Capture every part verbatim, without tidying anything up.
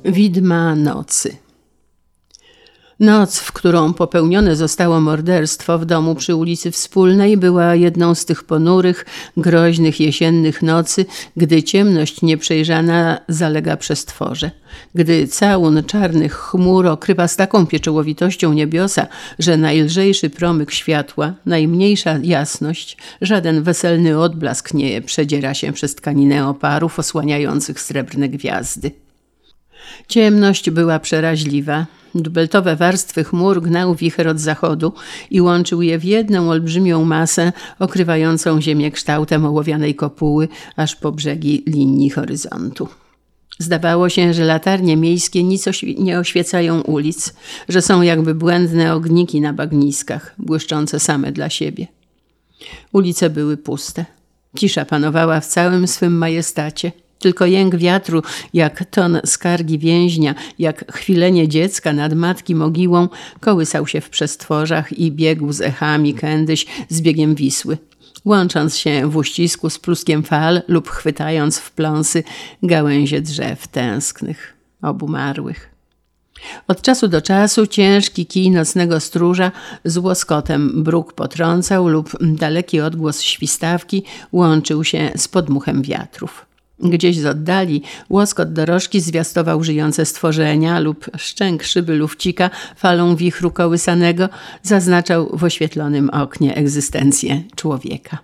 Widma nocy. Noc, w którą popełnione zostało morderstwo w domu przy ulicy Wspólnej, była jedną z tych ponurych, groźnych jesiennych nocy, gdy ciemność nieprzejrzana zalega przestworze. Gdy całun czarnych chmur okrywa z taką pieczołowitością niebiosa, że najlżejszy promyk światła, najmniejsza jasność, żaden weselny odblask nie przedziera się przez tkaninę oparów osłaniających srebrne gwiazdy. Ciemność była przeraźliwa. Dubeltowe warstwy chmur gnał wicher od zachodu i łączył je w jedną olbrzymią masę okrywającą ziemię kształtem ołowianej kopuły aż po brzegi linii horyzontu. Zdawało się, że latarnie miejskie nic nie oświecają ulic, że są jakby błędne ogniki na bagniskach, błyszczące same dla siebie. Ulice były puste. Cisza panowała w całym swym majestacie. Tylko jęk wiatru, jak ton skargi więźnia, jak chwilenie dziecka nad matki mogiłą, kołysał się w przestworzach i biegł z echami kędyś z biegiem Wisły, łącząc się w uścisku z pluskiem fal lub chwytając w pląsy gałęzie drzew tęsknych, obumarłych. Od czasu do czasu ciężki kij nocnego stróża z łoskotem bruk potrącał lub daleki odgłos świstawki łączył się z podmuchem wiatrów. Gdzieś z oddali łoskot dorożki zwiastował żyjące stworzenia lub szczęk szyby lufcika falą wichru kołysanego zaznaczał w oświetlonym oknie egzystencję człowieka.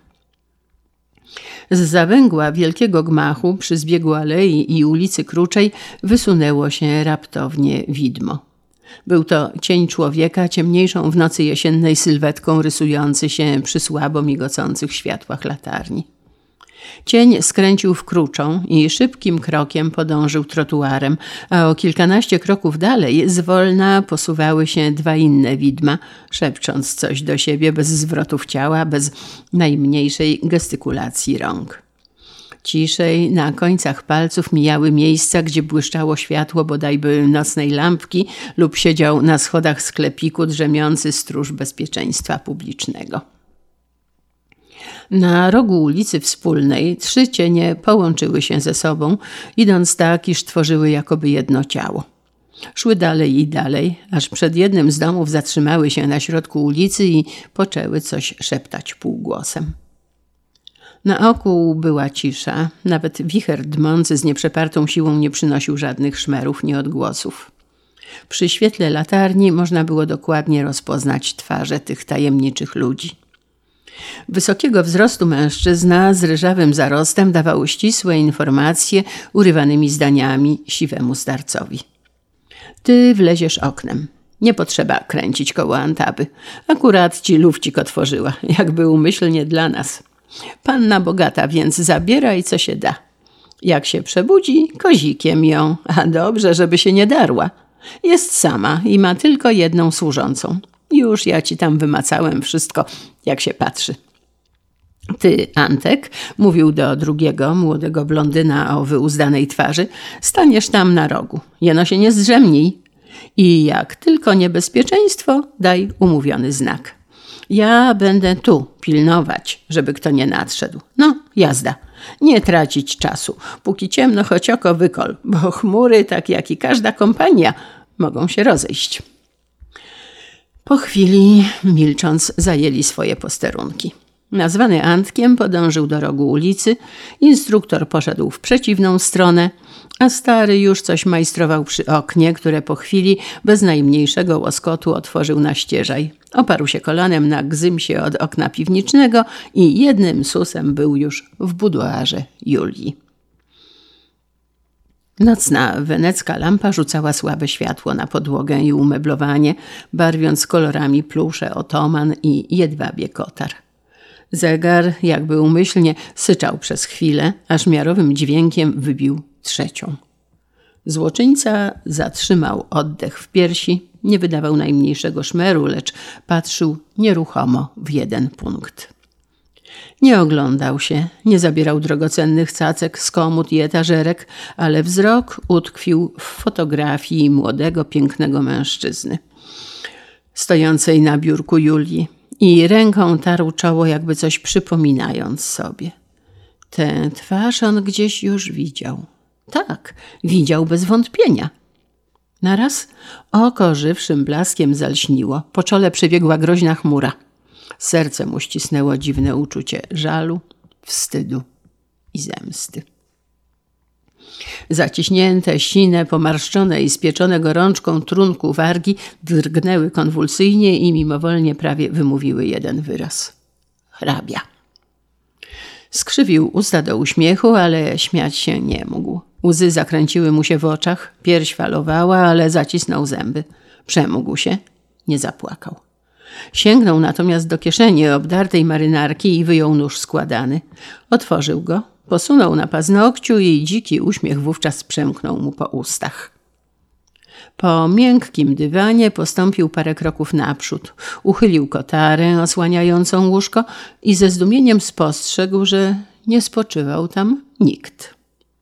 Z zawęgła wielkiego gmachu przy zbiegu alei i ulicy Kruczej wysunęło się raptownie widmo. Był to cień człowieka ciemniejszą w nocy jesiennej sylwetką rysujący się przy słabo migocących światłach latarni. Cień skręcił w kruczą i szybkim krokiem podążył trotuarem, a o kilkanaście kroków dalej zwolna posuwały się dwa inne widma, szepcząc coś do siebie bez zwrotów ciała, bez najmniejszej gestykulacji rąk. Ciszej na końcach palców mijały miejsca, gdzie błyszczało światło bodajby nocnej lampki lub siedział na schodach sklepiku drzemiący stróż bezpieczeństwa publicznego. Na rogu ulicy Wspólnej trzy cienie połączyły się ze sobą, idąc tak, iż tworzyły jakoby jedno ciało. Szły dalej i dalej, aż przed jednym z domów zatrzymały się na środku ulicy i poczęły coś szeptać półgłosem. Na oku była cisza, nawet wicher dmący z nieprzepartą siłą nie przynosił żadnych szmerów ni odgłosów. Przy świetle latarni można było dokładnie rozpoznać twarze tych tajemniczych ludzi. Wysokiego wzrostu mężczyzna z ryżawym zarostem dawał ścisłe informacje urywanymi zdaniami siwemu starcowi. Ty wleziesz oknem. Nie potrzeba kręcić koło Antaby. Akurat ci lufcik otworzyła, jakby umyślnie dla nas. Panna bogata, więc zabieraj co się da. Jak się przebudzi, kozikiem ją, a dobrze, żeby się nie darła. Jest sama i ma tylko jedną służącą. Już ja ci tam wymacałem wszystko, jak się patrzy. Ty, Antek, mówił do drugiego, młodego blondyna o wyuzdanej twarzy, staniesz tam na rogu. Jeno się nie zdrzemnij. I jak tylko niebezpieczeństwo, daj umówiony znak. Ja będę tu pilnować, żeby kto nie nadszedł. No, jazda. Nie tracić czasu. Póki ciemno, choć oko wykol, bo chmury, tak jak i każda kompania, mogą się rozejść. Po chwili, milcząc, zajęli swoje posterunki. Nazwany Antkiem podążył do rogu ulicy, instruktor poszedł w przeciwną stronę, a stary już coś majstrował przy oknie, które po chwili bez najmniejszego łoskotu otworzył na ścieżaj. Oparł się kolanem na gzymsie od okna piwniczego i jednym susem był już w buduarze Julii. Nocna wenecka lampa rzucała słabe światło na podłogę i umeblowanie, barwiąc kolorami plusze, otoman i jedwabie kotar. Zegar, jakby umyślnie, syczał przez chwilę, aż miarowym dźwiękiem wybił trzecią. Złoczyńca zatrzymał oddech w piersi, nie wydawał najmniejszego szmeru, lecz patrzył nieruchomo w jeden punkt. Nie oglądał się, nie zabierał drogocennych cacek z komód i etażerek, ale wzrok utkwił w fotografii młodego, pięknego mężczyzny, stojącej na biurku Julii, i ręką tarł czoło, jakby coś przypominając sobie. Tę twarz on gdzieś już widział. Tak, widział bez wątpienia. Naraz oko żywszym blaskiem zalśniło, po czole przebiegła groźna chmura. Serce mu ścisnęło dziwne uczucie żalu, wstydu i zemsty. Zaciśnięte, sine, pomarszczone i spieczone gorączką trunku wargi drgnęły konwulsyjnie i mimowolnie prawie wymówiły jeden wyraz. Hrabia. Skrzywił usta do uśmiechu, ale śmiać się nie mógł. Łzy zakręciły mu się w oczach, pierś falowała, ale zacisnął zęby. Przemógł się, nie zapłakał. Sięgnął natomiast do kieszeni obdartej marynarki i wyjął nóż składany. Otworzył go, posunął na paznokciu i dziki uśmiech wówczas przemknął mu po ustach. Po miękkim dywanie postąpił parę kroków naprzód. Uchylił kotarę osłaniającą łóżko i ze zdumieniem spostrzegł, że nie spoczywał tam nikt.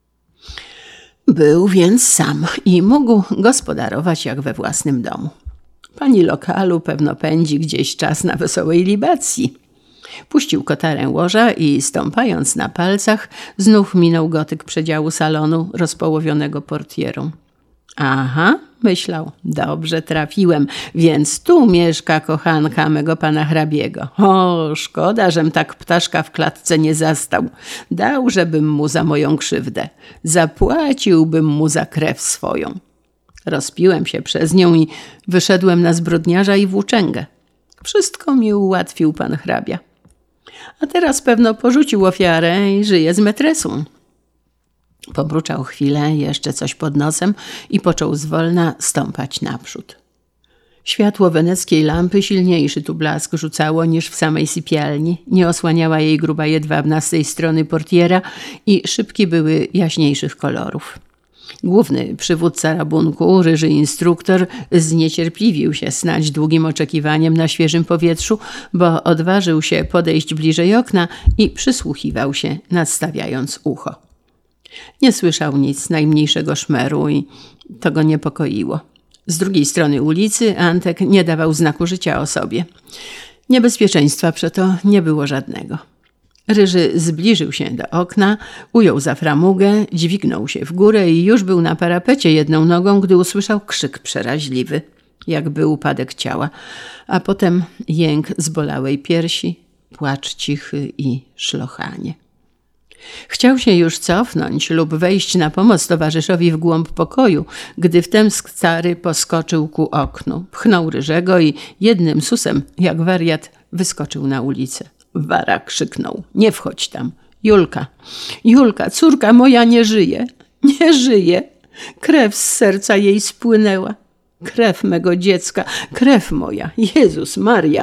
Był więc sam i mógł gospodarować jak we własnym domu. Pani lokalu pewno pędzi gdzieś czas na wesołej libacji. Puścił kotarę łoża i stąpając na palcach znów minął gotyk przedziału salonu rozpołowionego portierą. Aha, myślał, dobrze trafiłem, więc tu mieszka kochanka mego pana hrabiego. O, szkoda, żem tak ptaszka w klatce nie zastał. Dał, żebym mu za moją krzywdę. Zapłaciłbym mu za krew swoją. Rozpiłem się przez nią i wyszedłem na zbrodniarza i włóczęgę. Wszystko mi ułatwił pan hrabia. A teraz pewno porzucił ofiarę i żyje z metresą. Pomruczał chwilę, jeszcze coś pod nosem i począł zwolna stąpać naprzód. Światło weneckiej lampy silniejszy tu blask rzucało niż w samej sypialni. Nie osłaniała jej gruba jedwabna z tej strony portiera i szybki były jaśniejszych kolorów. Główny przywódca rabunku, ryży instruktor, zniecierpliwił się snać długim oczekiwaniem na świeżym powietrzu, bo odważył się podejść bliżej okna i przysłuchiwał się, nadstawiając ucho. Nie słyszał nic, najmniejszego szmeru i to go niepokoiło. Z drugiej strony ulicy Antek nie dawał znaku życia o sobie. Niebezpieczeństwa przeto nie było żadnego. Ryży zbliżył się do okna, ujął za framugę, dźwignął się w górę i już był na parapecie jedną nogą, gdy usłyszał krzyk przeraźliwy, jakby upadek ciała, a potem jęk zbolałej piersi, płacz cichy i szlochanie. Chciał się już cofnąć lub wejść na pomoc towarzyszowi w głąb pokoju, gdy wtem stary poskoczył ku oknu, pchnął Ryżego i jednym susem, jak wariat, wyskoczył na ulicę. Wara krzyknął. Nie wchodź tam. Julka, Julka, córka moja nie żyje. Nie żyje. Krew z serca jej spłynęła. Krew mego dziecka, krew moja. Jezus Maria.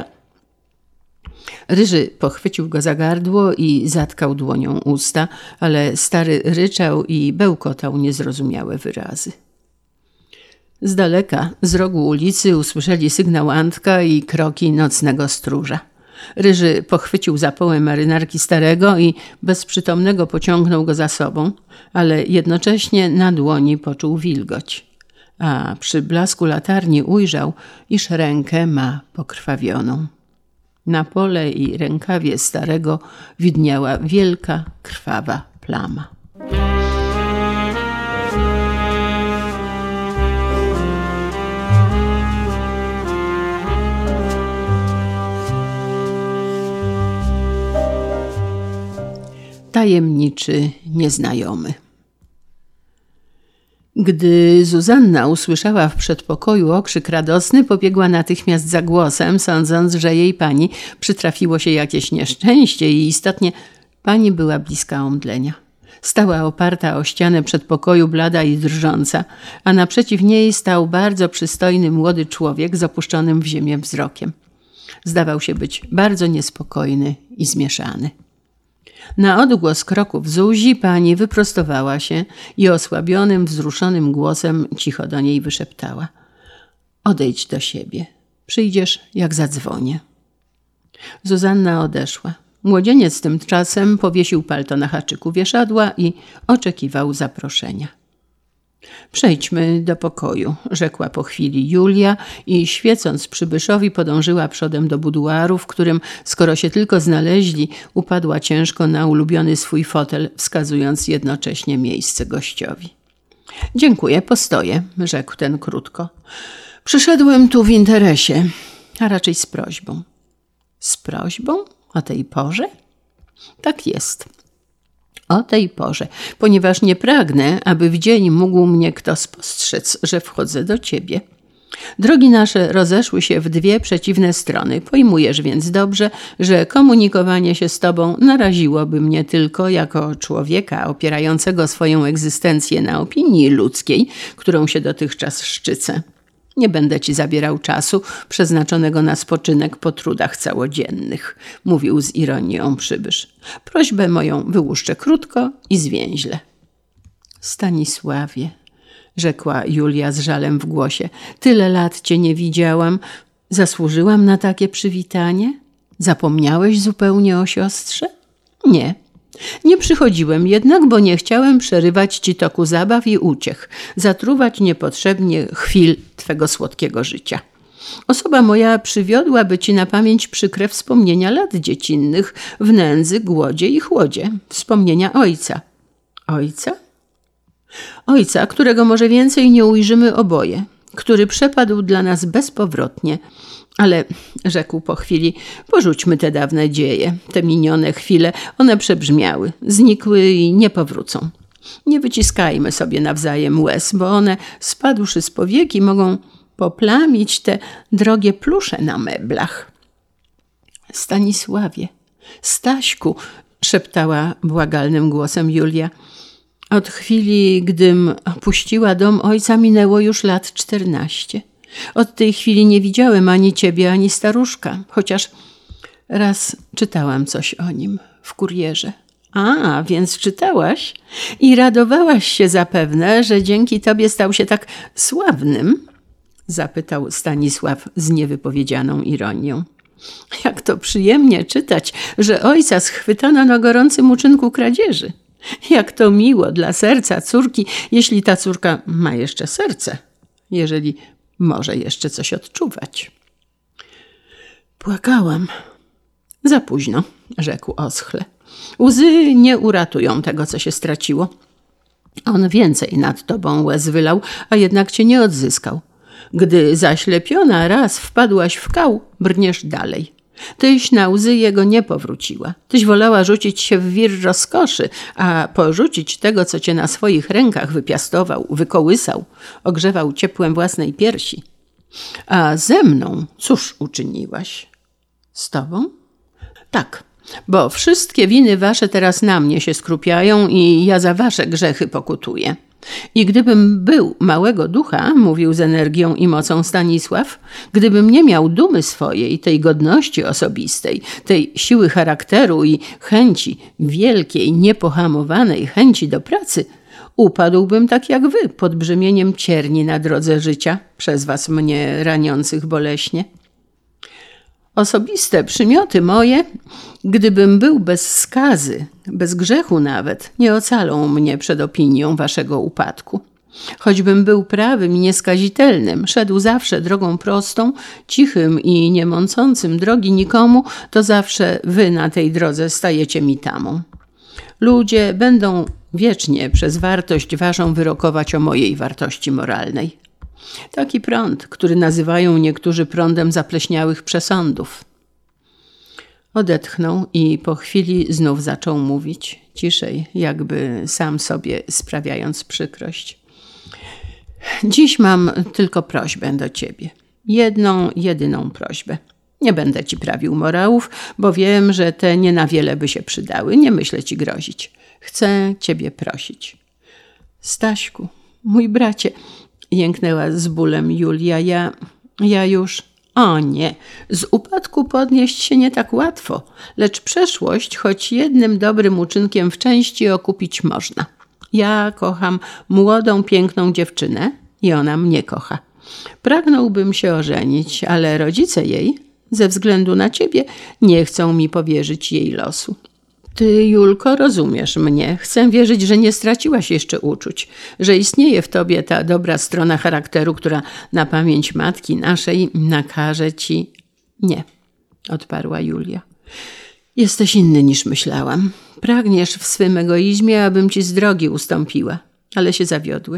Ryży pochwycił go za gardło i zatkał dłonią usta, ale stary ryczał i bełkotał niezrozumiałe wyrazy. Z daleka, z rogu ulicy usłyszeli sygnał Antka i kroki nocnego stróża. Ryży pochwycił za połę marynarki starego i bezprzytomnego pociągnął go za sobą, ale jednocześnie na dłoni poczuł wilgoć. A przy blasku latarni ujrzał, iż rękę ma pokrwawioną. Na pole i rękawie starego widniała wielka, krwawa plama. Tajemniczy nieznajomy. Gdy Zuzanna usłyszała w przedpokoju okrzyk radosny, pobiegła natychmiast za głosem, sądząc, że jej pani przytrafiło się jakieś nieszczęście i istotnie pani była bliska omdlenia. Stała oparta o ścianę przedpokoju, blada i drżąca, a naprzeciw niej stał bardzo przystojny młody człowiek z opuszczonym w ziemię wzrokiem. Zdawał się być bardzo niespokojny i zmieszany. Na odgłos kroków Zuzi pani wyprostowała się i osłabionym, wzruszonym głosem cicho do niej wyszeptała. Odejdź do siebie. Przyjdziesz, jak zadzwonię. Zuzanna odeszła. Młodzieniec tymczasem powiesił palto na haczyku wieszadła i oczekiwał zaproszenia. Przejdźmy do pokoju, rzekła po chwili Julia i świecąc przybyszowi podążyła przodem do buduaru, w którym, skoro się tylko znaleźli, upadła ciężko na ulubiony swój fotel, wskazując jednocześnie miejsce gościowi. Dziękuję, postoję, rzekł ten krótko. Przyszedłem tu w interesie, a raczej z prośbą. Z prośbą? O tej porze? Tak jest. O tej porze, ponieważ nie pragnę, aby w dzień mógł mnie kto spostrzec, że wchodzę do ciebie. Drogi nasze rozeszły się w dwie przeciwne strony. Pojmujesz więc dobrze, że komunikowanie się z tobą naraziłoby mnie tylko jako człowieka opierającego swoją egzystencję na opinii ludzkiej, którą się dotychczas szczycę. Nie będę ci zabierał czasu przeznaczonego na spoczynek po trudach całodziennych, mówił z ironią przybysz. Prośbę moją wyłuszczę krótko i zwięźle. Stanisławie, rzekła Julia z żalem w głosie, tyle lat cię nie widziałam. Zasłużyłam na takie przywitanie? Zapomniałeś zupełnie o siostrze? Nie. Nie przychodziłem jednak, bo nie chciałem przerywać ci toku zabaw i uciech, zatruwać niepotrzebnie chwil twego słodkiego życia. Osoba moja przywiodłaby ci na pamięć przykre wspomnienia lat dziecinnych w nędzy, głodzie i chłodzie, wspomnienia ojca. Ojca? Ojca, którego może więcej nie ujrzymy oboje, który przepadł dla nas bezpowrotnie. Ale, rzekł po chwili, porzućmy te dawne dzieje, te minione chwile, one przebrzmiały, znikły i nie powrócą. Nie wyciskajmy sobie nawzajem łez, bo one, spadłszy z powieki, mogą poplamić te drogie plusze na meblach. Stanisławie, Staśku, szeptała błagalnym głosem Julia, od chwili, gdym opuściła dom ojca, minęło już lat czternaście. Od tej chwili nie widziałem ani ciebie, ani staruszka, chociaż raz czytałam coś o nim w kurierze. A, więc czytałaś i radowałaś się zapewne, że dzięki tobie stał się tak sławnym? Zapytał Stanisław z niewypowiedzianą ironią. Jak to przyjemnie czytać, że ojca schwytano na gorącym uczynku kradzieży. Jak to miło dla serca córki, jeśli ta córka ma jeszcze serce, jeżeli może jeszcze coś odczuwać. Płakałam. Za późno, rzekł oschle. Łzy nie uratują tego, co się straciło. On więcej nad tobą łez wylał, a jednak cię nie odzyskał. Gdy zaślepiona raz wpadłaś w kał, brniesz dalej. Tyś na łzy jego nie powróciła. Tyś wolała rzucić się w wir rozkoszy, a porzucić tego, co cię na swoich rękach wypiastował, wykołysał, ogrzewał ciepłem własnej piersi. A ze mną cóż uczyniłaś? Z tobą? Tak, bo wszystkie winy wasze teraz na mnie się skrupiają i ja za wasze grzechy pokutuję. I gdybym był małego ducha, mówił z energią i mocą Stanisław, gdybym nie miał dumy swojej, tej godności osobistej, tej siły charakteru i chęci, wielkiej, niepohamowanej chęci do pracy, upadłbym tak jak wy pod brzemieniem cierni na drodze życia, przez was mnie raniących boleśnie. Osobiste przymioty moje, gdybym był bez skazy, bez grzechu nawet, nie ocalą mnie przed opinią waszego upadku. Choćbym był prawym i nieskazitelnym, szedł zawsze drogą prostą, cichym i nie mącącym drogi nikomu, to zawsze wy na tej drodze stajecie mi tamą. Ludzie będą wiecznie przez wartość waszą wyrokować o mojej wartości moralnej. Taki prąd, który nazywają niektórzy prądem zapleśniałych przesądów. Odetchnął i po chwili znów zaczął mówić, ciszej, jakby sam sobie sprawiając przykrość. Dziś mam tylko prośbę do ciebie. Jedną, jedyną prośbę. Nie będę ci prawił morałów, bo wiem, że te nie na wiele by się przydały. Nie myślę ci grozić. Chcę ciebie prosić. Staśku, mój bracie, jęknęła z bólem Julia. Ja, ja już... O nie, z upadku podnieść się nie tak łatwo, lecz przeszłość choć jednym dobrym uczynkiem w części okupić można. Ja kocham młodą, piękną dziewczynę i ona mnie kocha. Pragnąłbym się ożenić, ale rodzice jej, ze względu na ciebie, nie chcą mi powierzyć jej losu. Ty, Julko, rozumiesz mnie. Chcę wierzyć, że nie straciłaś jeszcze uczuć, że istnieje w tobie ta dobra strona charakteru, która na pamięć matki naszej nakaże ci... Nie, odparła Julia. Jesteś inny niż myślałam. Pragniesz w swym egoizmie, abym ci z drogi ustąpiła, ale się zawiodłeś.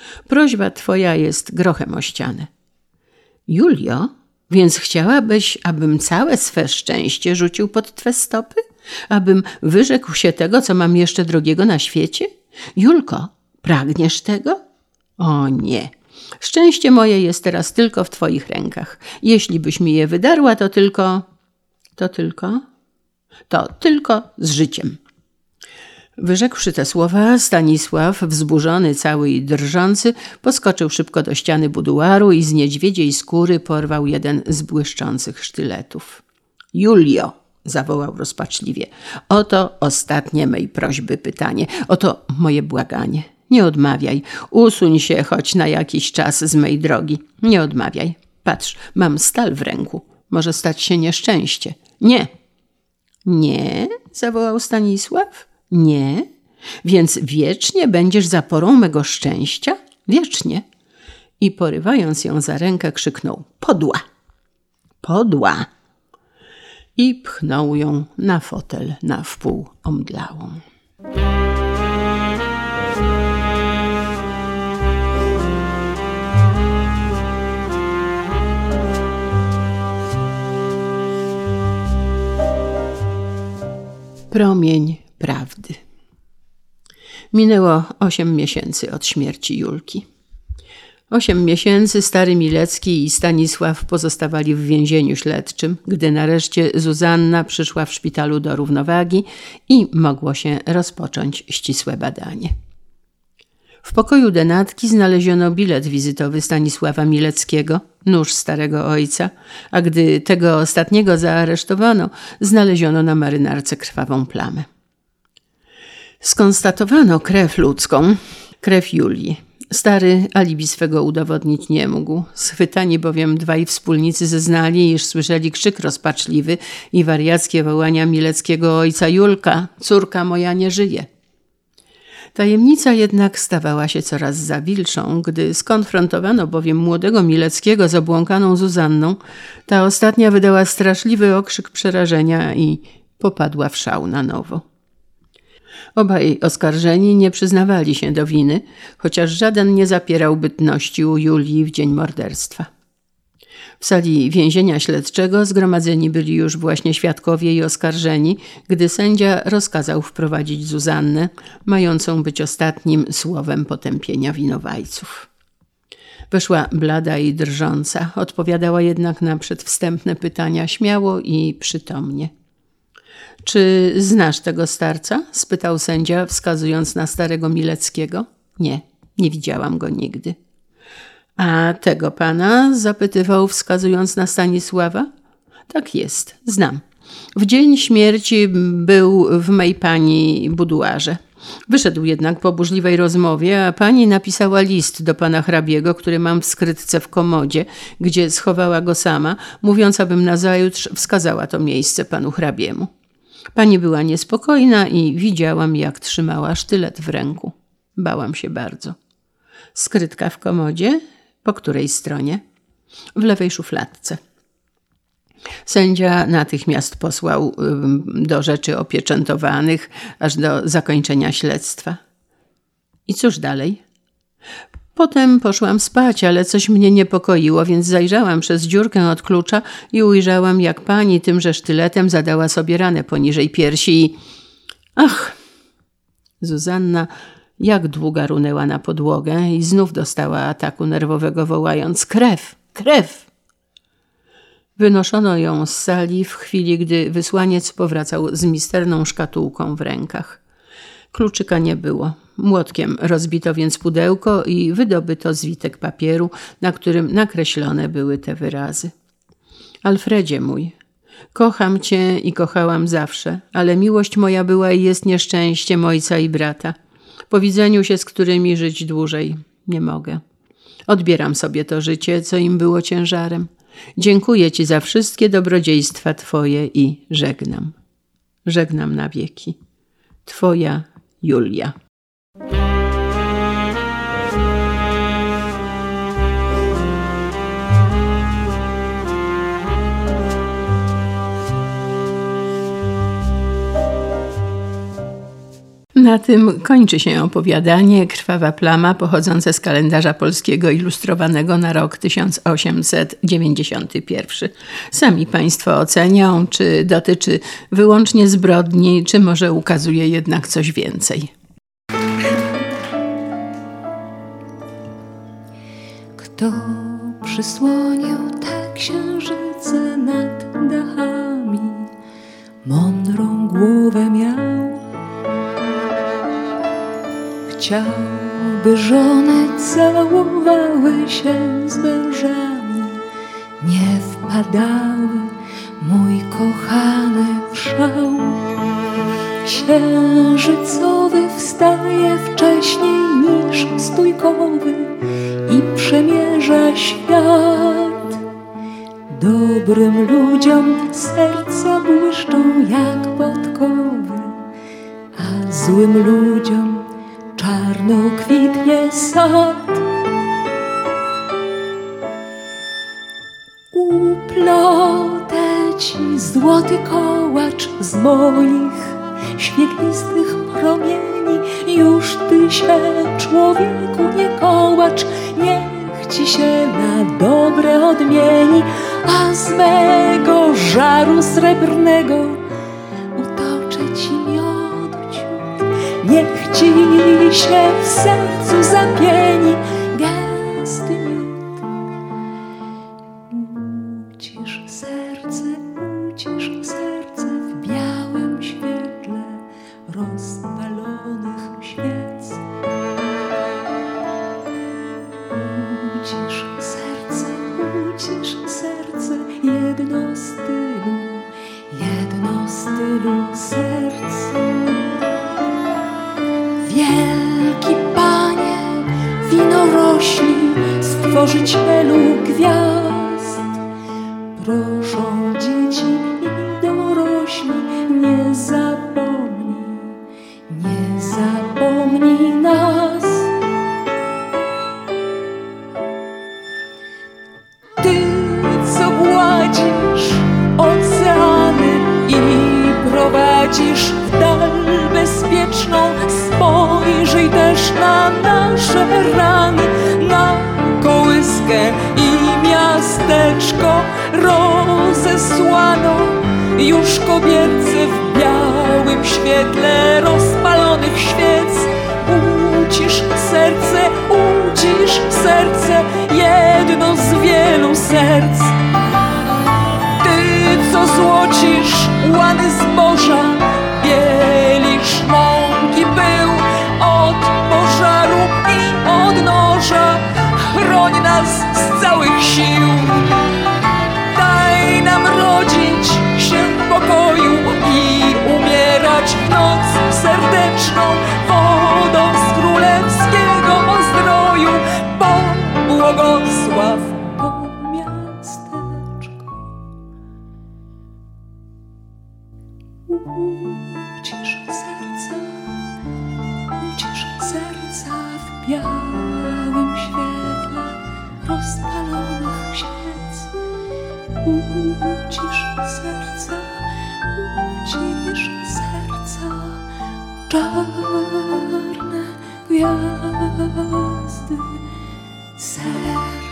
Prośba twoja jest grochem o ścianę. Julio, więc chciałabyś, abym całe swe szczęście rzucił pod twe stopy? Abym wyrzekł się tego, co mam jeszcze drogiego na świecie? Julko, pragniesz tego? O nie. Szczęście moje jest teraz tylko w twoich rękach. Jeśli byś mi je wydarła, to tylko... To tylko? To tylko z życiem. Wyrzekłszy te słowa, Stanisław, wzburzony, cały i drżący, poskoczył szybko do ściany buduaru i z niedźwiedziej skóry porwał jeden z błyszczących sztyletów. Julio, zawołał rozpaczliwie, oto ostatnie mej prośby pytanie, oto moje błaganie. Nie odmawiaj, usuń się choć na jakiś czas z mej drogi. Nie odmawiaj. Patrz, mam stal w ręku. Może stać się nieszczęście. Nie. Nie? Zawołał Stanisław. Nie? Więc wiecznie będziesz zaporą mego szczęścia? Wiecznie. I porywając ją za rękę krzyknął. Podła! Podła! I pchnął ją na fotel na wpół omdlałą. Promień prawdy. Minęło osiem miesięcy od śmierci Julki. Osiem miesięcy stary Milecki i Stanisław pozostawali w więzieniu śledczym, gdy nareszcie Zuzanna przyszła w szpitalu do równowagi i mogło się rozpocząć ścisłe badanie. W pokoju denatki znaleziono bilet wizytowy Stanisława Mileckiego, nóż starego ojca, a gdy tego ostatniego zaaresztowano, znaleziono na marynarce krwawą plamę. Skonstatowano krew ludzką, krew Julii. Stary alibi swego udowodnić nie mógł. Schwytani bowiem dwaj wspólnicy zeznali, iż słyszeli krzyk rozpaczliwy i wariackie wołania Mileckiego ojca: Julka, córka moja nie żyje. Tajemnica jednak stawała się coraz zawilszą, gdy skonfrontowano bowiem młodego Mileckiego z obłąkaną Zuzanną. Ta ostatnia wydała straszliwy okrzyk przerażenia i popadła w szał na nowo. Obaj oskarżeni nie przyznawali się do winy, chociaż żaden nie zapierał bytności u Julii w dzień morderstwa. W sali więzienia śledczego zgromadzeni byli już właśnie świadkowie i oskarżeni, gdy sędzia rozkazał wprowadzić Zuzannę, mającą być ostatnim słowem potępienia winowajców. Weszła blada i drżąca, odpowiadała jednak na przedwstępne pytania śmiało i przytomnie. Czy znasz tego starca? Spytał sędzia, wskazując na starego Mileckiego. Nie, nie widziałam go nigdy. A tego pana? Zapytywał, wskazując na Stanisława. Tak jest, znam. W dzień śmierci był w mej pani buduarze. Wyszedł jednak po burzliwej rozmowie, a pani napisała list do pana hrabiego, który mam w skrytce w komodzie, gdzie schowała go sama, mówiąc, abym nazajutrz wskazała to miejsce panu hrabiemu. Pani była niespokojna i widziałam, jak trzymała sztylet w ręku. Bałam się bardzo. Skrytka w komodzie? Po której stronie? W lewej szufladce. Sędzia natychmiast posłał do rzeczy opieczętowanych aż do zakończenia śledztwa. I cóż dalej? Potem poszłam spać, ale coś mnie niepokoiło, więc zajrzałam przez dziurkę od klucza i ujrzałam, jak pani tymże sztyletem zadała sobie ranę poniżej piersi i... Ach! Zuzanna jak długa runęła na podłogę i znów dostała ataku nerwowego, wołając: krew! Krew! Wynoszono ją z sali w chwili, gdy wysłaniec powracał z misterną szkatułką w rękach. Kluczyka nie było. Młotkiem rozbito więc pudełko i wydobyto zwitek papieru, na którym nakreślone były te wyrazy. Alfredzie mój, kocham cię i kochałam zawsze, ale miłość moja była i jest nieszczęściem ojca i brata, po widzeniu się z którymi żyć dłużej nie mogę. Odbieram sobie to życie, co im było ciężarem. Dziękuję ci za wszystkie dobrodziejstwa twoje i żegnam. Żegnam na wieki. Twoja Julia. Na tym kończy się opowiadanie Krwawa plama, pochodzące z kalendarza polskiego ilustrowanego na rok tysiąc osiemset dziewięćdziesiąty pierwszy. Sami Państwo ocenią, czy dotyczy wyłącznie zbrodni, czy może ukazuje jednak coś więcej. Kto przysłonił te księżyce nad dachami, mądrą głowę miał. Chciał, by żony całowały się z mężami, nie wpadały, mój kochany, w szał. Księżycowy wstaje wcześniej niż stójkowy i przemierza świat. Dobrym ludziom serca błyszczą jak podkowy, a złym ludziom czarno kwitnie sad. Uplotę ci złoty kołacz z moich świetlistych promieni. Już ty się, człowieku, nie kołacz, niech ci się na dobre odmieni, a z mego żaru srebrnego utoczę ci miodu ciut. Niech ci się w sercu zapieni gęsty miód. Ucisz serce, ucisz serce w białym świetle rozpalonych świec. Ucisz serce, ucisz serce, jedno z tylu, jedno z tylu serc. Wielki Panie, winorośli, Stworzycielu gwiazd, proszą dzieci i dorośli, nie zapomnij, nie zapomnij nas. Ty, co gładzisz oceany i prowadzisz w dal bezpieczną, spojrzyj też na nasze rany, na kołyskę i miasteczko rozesłano już kobierce w białym świetle rozpalonych świec. Ucisz serce, ucisz serce, jedno z wielu serc. Ty, co złocisz łany zboża, bielisz mąki pył od pożaru i od noża, chroń nas z całych sił. Daj nam rodzić się w pokoju i umierać w noc serdeczną wodą z królewskiego ozdroju. Pobłogosław to miasteczko. Ucisz serca, ucisz serca w białym świetle rozpalonych świec. Ucisz serca, ucisz serca, czarne gwiazdy serc.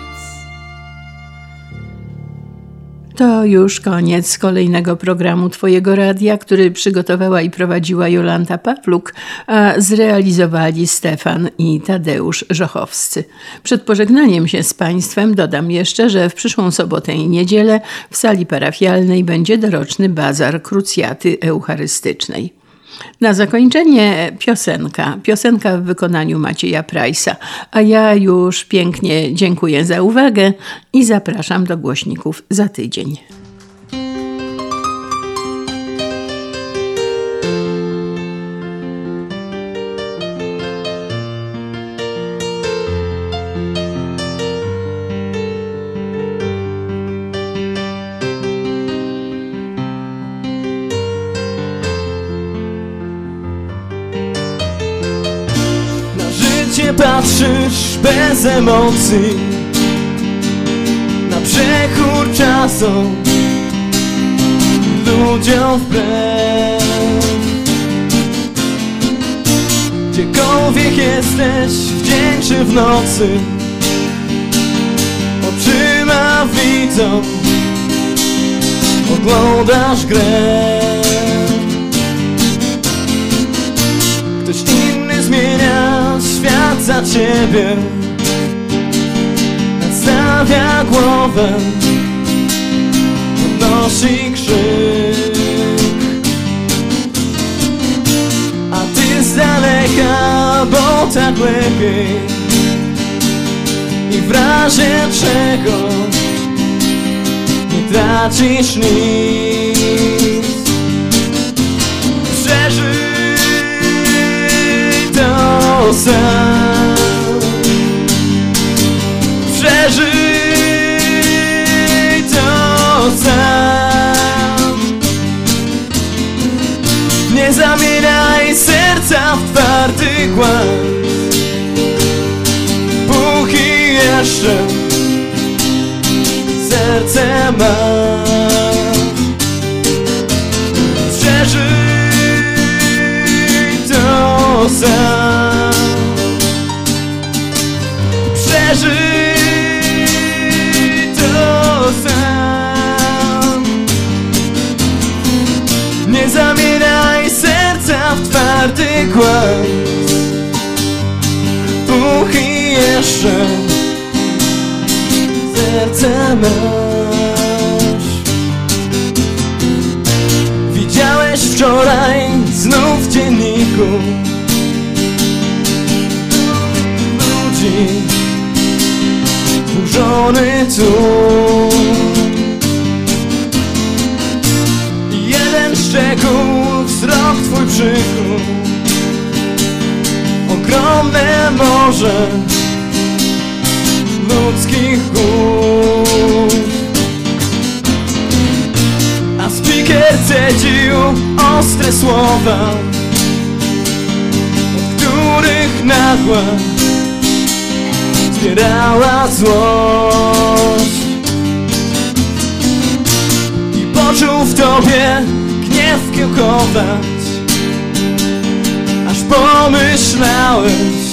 To już koniec kolejnego programu Twojego Radia, który przygotowała i prowadziła Jolanta Pawluk, a zrealizowali Stefan i Tadeusz Żochowscy. Przed pożegnaniem się z Państwem dodam jeszcze, że w przyszłą sobotę i niedzielę w sali parafialnej będzie doroczny bazar krucjaty eucharystycznej. Na zakończenie piosenka. Piosenka w wykonaniu Macieja Prajsa. A ja już pięknie dziękuję za uwagę i zapraszam do głośników za tydzień. Patrzysz bez emocji na przechód czasu, ludziom wbrew. Gdziekolwiek jesteś, w dzień czy w nocy, oczyma widzą, oglądasz grę. Ktoś inny zmienia świat za ciebie, nastawia głowę, podnosi krzyk, a ty z daleka, bo tak lepiej. I w razie czego nie tracisz nic. Przeżyj to sam, przeżyj to sam. Nie zamieniaj serca w twardy głaz, póki jeszcze serce masz. Przeżyj to sam, przeżyj to sam. Nie zamieniaj serca w twardy głaz, póki jeszcze serce masz. Widziałeś wczoraj znów w dzienniku ludzi, zburzony tłum. I jeden szczegół wzrok twój przykuł, ogromne morze ludzkich głów. A speaker cedził ostre słowa, od których nagła zbierała złość. I poczuł w tobie gniew kiełkować, aż pomyślałeś,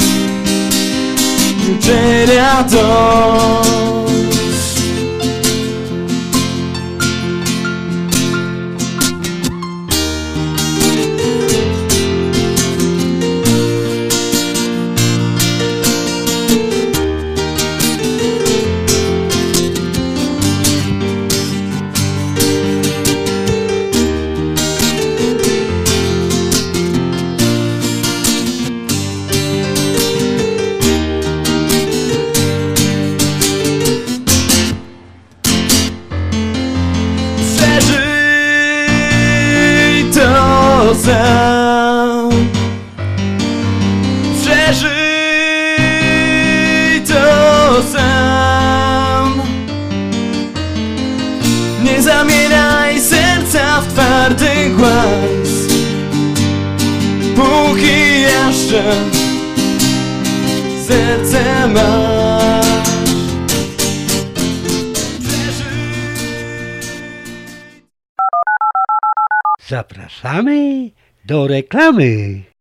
milczenia dość. Sam. Przeżyj to sam. Nie zamieniaj serca w twardy głaz, póki jeszcze serce masz. Zapraszamy do reklamy.